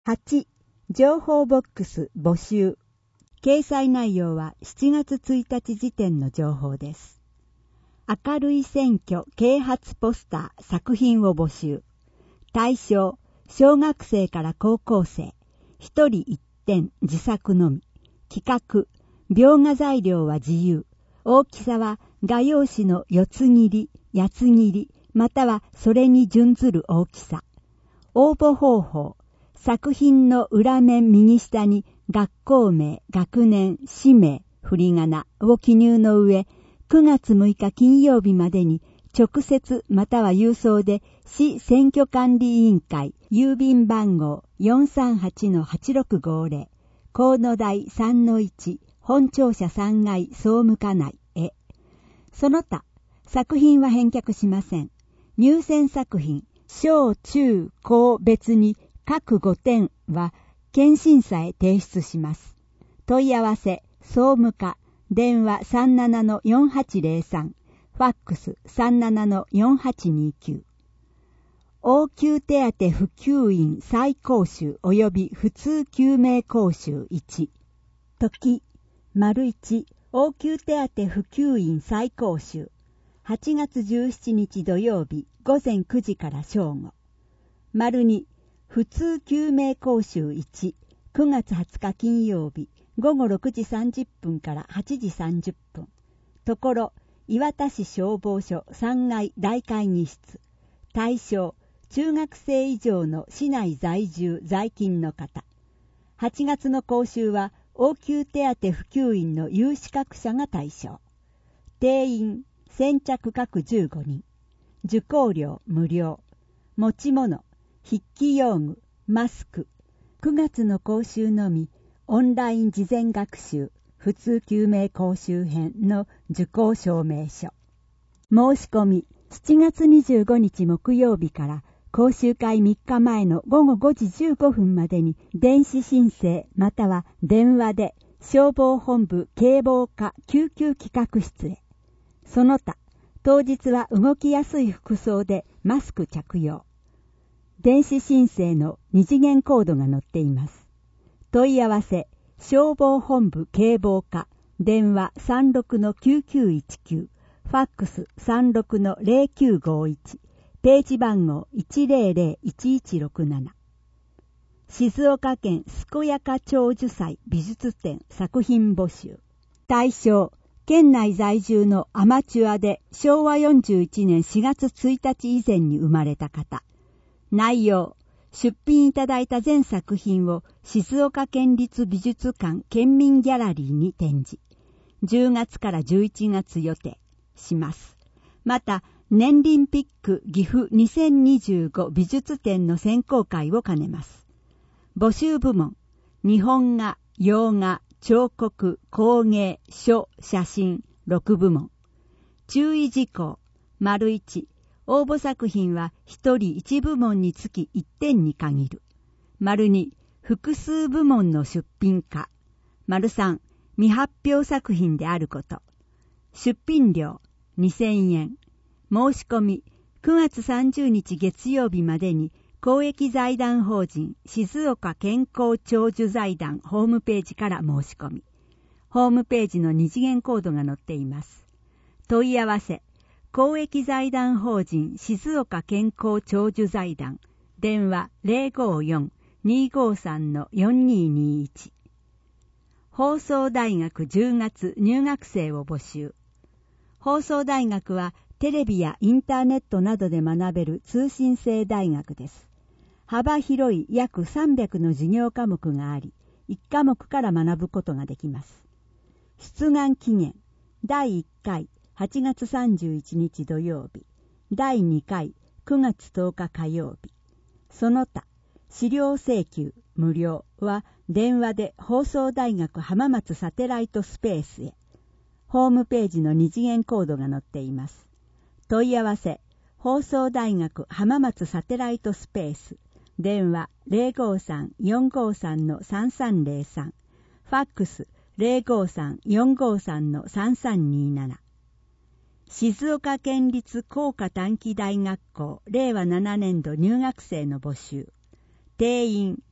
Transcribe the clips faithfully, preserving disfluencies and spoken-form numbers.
はち. 情報ボックス募集。掲載内容はしちがつついたち時点の情報です。明るい選挙啓発ポスター作品を募集。対象、小学生から高校生。一人一点自作のみ。企画、描画材料は自由。大きさは画用紙の四つ切り、八つ切り、またはそれに準ずる大きさ。応募方法、作品の裏面右下に学校名、学年、氏名、振り仮名を記入の上、くがつむいか金曜日までに直接または郵送で市選挙管理委員会郵便番号 よんさんはちのはちろくごぜろ 河野台 さんのいち 本庁舎さんがい総務課内へ。その他、作品は返却しません。入選作品、小中高別に各ごてんは検診査へ提出します。問い合わせ、総務課、電話 さんななのよんはちぜろさん、ファックス さんななのよんはちにきゅう。応急手当普及員再講習及び普通救命講習いち。時、丸いち、応急手当普及員再講習。はちがつじゅうしちにち土曜日ごぜんくじから正午。丸に、普通救命講習いち、くがつはつか金曜日ごごろくじさんじゅっぷんからはちじさんじゅっぷん。ところ、磐田市消防署さんがい大会議室。対象、中学生以上の市内在住在勤の方。はちがつの講習は、応急手当普及員の有資格者が対象。定員、先着各じゅうごにん。受講料無料。持ち物、筆記用具、マスク。くがつの講習のみ、オンライン事前学習、普通救命講習編の受講証明書。申し込み、しちがつにじゅうごにち木曜日から講習会みっかまえのごごごじじゅうごふんまでに電子申請または電話で消防本部警防課救急企画室へ。その他、当日は動きやすい服装でマスク着用。電子申請の二次元コードが載っています。問い合わせ、消防本部警防課、電話 さんろくのきゅうきゅういちきゅう、ファックス さんろくのぜろきゅうごいち、ページ番号 いちぜろぜろいちいちろくなな。静岡県健やか長寿祭美術展作品募集。対象、県内在住のアマチュアでしょうわよんじゅういちねんしがつついたち以前に生まれた方。内容、出品いただいた全作品を静岡県立美術館県民ギャラリーに展示。じゅうがつからじゅういちがつ予定します。また、年輪ピック岐阜にせんにじゅうご美術展の選考会を兼ねます。募集部門、日本画、洋画、彫刻、工芸、書、写真、ろくぶもん。注意事項、丸いち、応募作品はひとりいちぶもんにつきいってんに限る。丸に、複数部門の出品か。丸さん、未発表作品であること。出品料にせんえん。申し込みくがつさんじゅうにち月曜日までに公益財団法人静岡健康長寿財団ホームページから申し込み。ホームページの二次元コードが載っています。問い合わせ、公益財団法人静岡健康長寿財団、電話 ぜろごよん にごさん よんににいち。放送大学じゅうがつ入学生を募集。放送大学はテレビやインターネットなどで学べる通信制大学です。幅広い約さんびゃくの授業科目があり、いち科目から学ぶことができます。出願期限、だいいっかいはちがつさんじゅういちにち土曜日、だいにかいくがつとおか火曜日。その他、資料請求無料は電話で放送大学浜松サテライトスペースへ。ホームページの二次元コードが載っています。問い合わせ、放送大学浜松サテライトスペース、電話 ぜろごさん よんごさん さんさんぜろさん、ファックス ぜろごさん よんごさん さんさんになな。静岡県立工科短期大学校れいわななねんど入学生の募集。定員、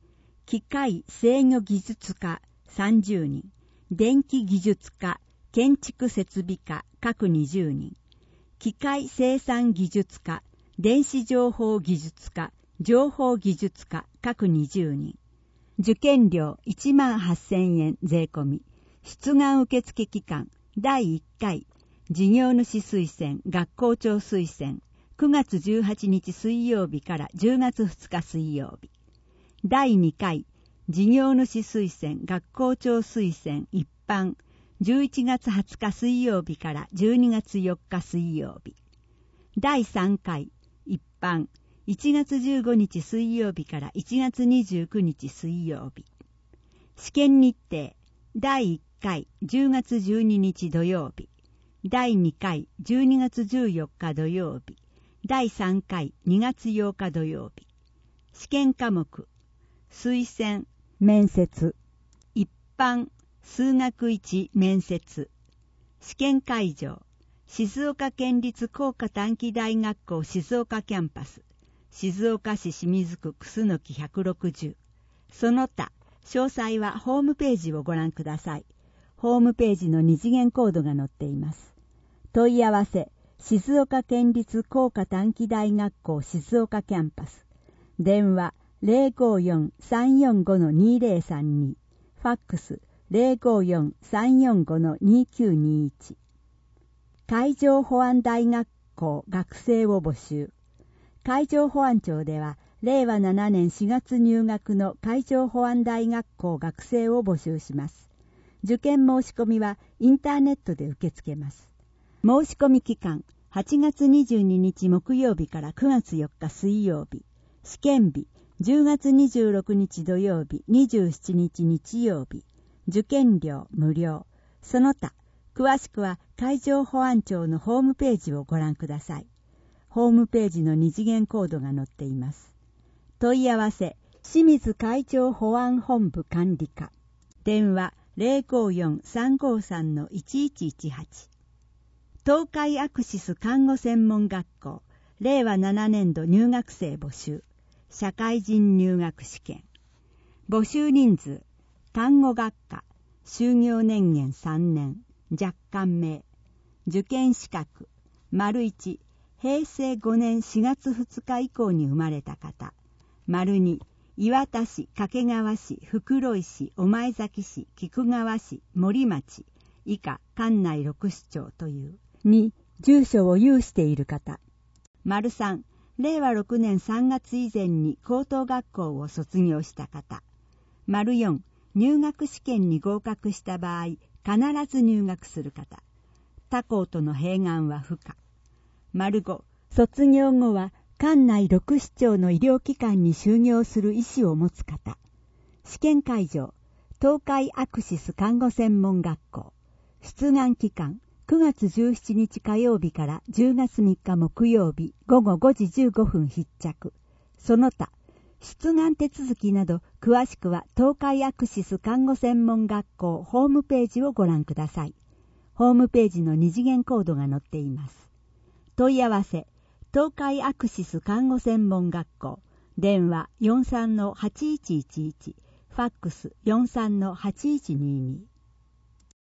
機械制御技術科さんじゅうにん、電気技術科、建築設備科各にじゅうにん、機械生産技術科、電子情報技術科、情報技術科各にじゅうにん。受験料いちまんはっせんえん税込み。出願受付期間だいいっかい、事業主推薦学校長推薦くがつじゅうはちにち水曜日からじゅうがつふつか水曜日。だいにかい、事業主推薦学校長推薦一般じゅういちがつはつか水曜日からじゅうにがつよっか水曜日。だいさんかい、一般いちがつじゅうごにち水曜日からいちがつにじゅうくにち水曜日。試験日程だいいっかいじゅうがつじゅうににち土曜日、だいにかいじゅうにがつじゅうよっか土曜日、だいさんかいにがつようか土曜日。試験科目推薦面接、一般数学いち面接。試験会場静岡県立工科短期大学校静岡キャンパス、静岡市清水区楠木ひゃくろくじゅう。その他詳細はホームページをご覧ください。ホームページの二次元コードが載っています。問い合わせ静岡県立工科短期大学校静岡キャンパス。電話 ゼロごよんさんよんごのにゼロさんに、ファックス ゼロごよんさんよんごのにきゅうにいち。海上保安大学校学生を募集。海上保安庁ではれいわななねんしがつ入学の海上保安大学校学生を募集します。受験申し込みはインターネットで受け付けます。申し込み期間はちがつにじゅうににち木曜日からくがつよっか水曜日。試験日じゅうがつにじゅうろくにち土曜日、にじゅうしちにち日曜日。受験料無料。その他詳しくは海上保安庁のホームページをご覧ください。ホームページの二次元コードが載っています。問い合わせ清水海上保安本部管理課。電話 ゼロごよんさんごさんのいちいちいちはち。東海アクシス看護専門学校れいわななねんど入学生募集。社会人入学試験。募集人数看護学科就業年限さんねん若干名。受験資格丸いち、へいせいごねんしがつふつか以降に生まれた方。丸に、岩田市、掛川市、袋井市、御前崎市、菊川市、森町以下管内ろく市町という。に、住所を有している方。丸さん、れいわろくねんさんがつ以前に高等学校を卒業した方。丸よん、入学試験に合格した場合必ず入学する方。他校との併願は不可。丸ご、卒業後は管内ろく市町の医療機関に就業する意思を持つ方。試験会場東海アクシス看護専門学校。出願期間くがつじゅうしちにち火曜日からじゅうがつみっか木曜日ごごごじじゅうごふん必着。その他出願手続きなど詳しくは東海アクシス看護専門学校ホームページをご覧ください。ホームページの二次元コードが載っています。問い合わせ東海アクシス看護専門学校。電話 よんさんのはちいちいちいち、ファックス よんさんのはちいちにに。